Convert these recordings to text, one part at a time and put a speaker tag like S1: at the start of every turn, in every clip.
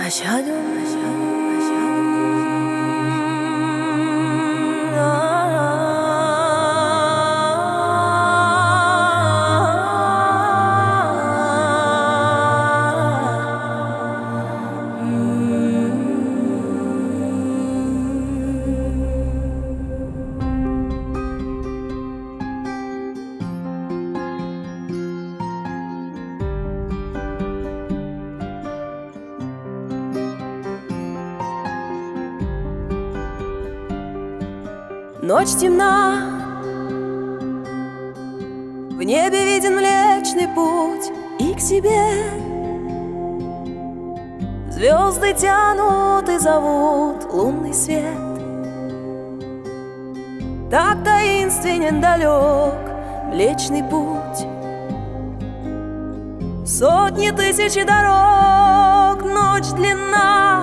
S1: أشهد Ночь темна, в небе виден Млечный Путь, и к себе звезды тянут и зовут лунный свет. Так таинственен, далек Млечный Путь. Сотни тысячи дорог, ночь длинна,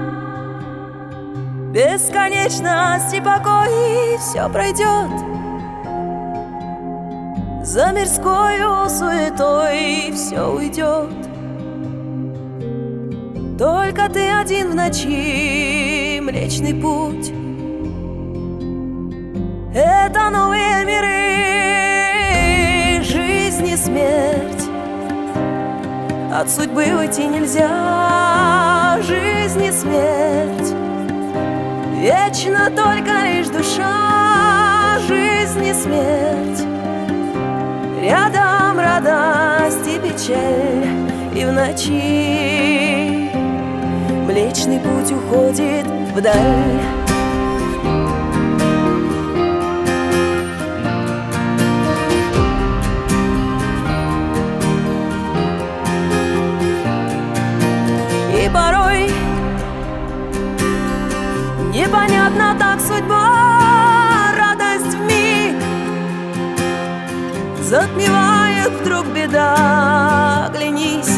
S1: бесконечность и покой, и все пройдет. За мирскою суетой все уйдет. Только ты один в ночи, Млечный Путь. Это новые миры, жизнь и смерть. От судьбы уйти нельзя, жизнь и смерть. Вечно только лишь душа, жизнь и смерть. Рядом радость и печаль, и в ночи Млечный Путь уходит вдаль. И порой непонятно так судьба, радость вмиг затмевает вдруг беда. Оглянись,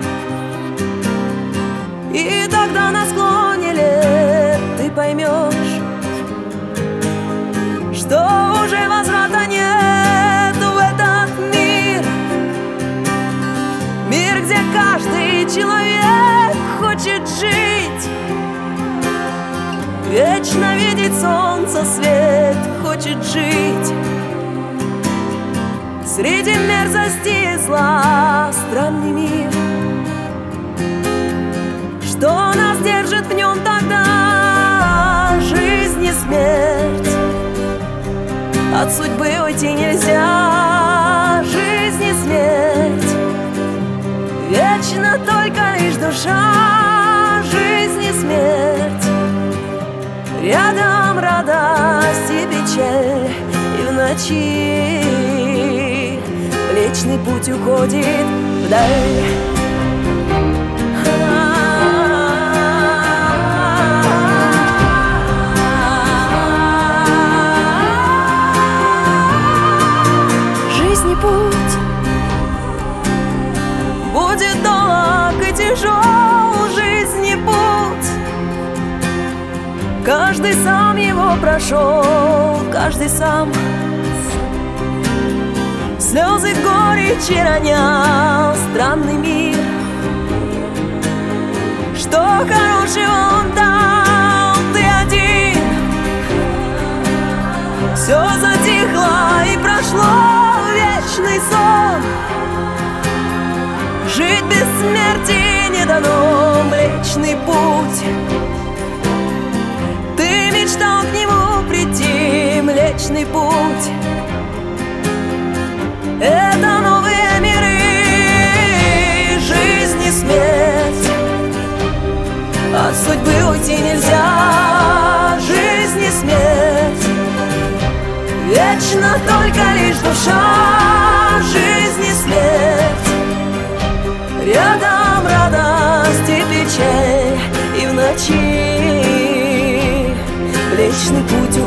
S1: и тогда на склоне лет ты поймешь, что уже возврата нет в этот мир. Мир, где каждый человек хочет жить, вечно видеть солнце свет, хочет жить. Среди мерзости и зла странный мир. Что нас держит в нем тогда? Жизнь и смерть. От судьбы уйти нельзя, жизнь и смерть. Вечно только лишь душа, жизнь и смерть. Рядом радость и печаль, и в ночи Млечный Путь уходит вдаль. Жизнь и путь будет долг и тяжел, жизнь и путь. Каждый сам его прошел, каждый сам слезы горечи ронял. Странный мир, что хорошего он дал, ты один. Все затихло и прошло, вечный сон. Жить без смерти не дано, Млечный Путь. Ты мечтал к нему прийти, Млечный Путь. Это новые миры, жизнь и смерть. От судьбы уйти нельзя, жизнь и смерть. Вечно только лишь душа, жизнь и смерть. Рядом радость и печаль, и в ночи Млечный Путь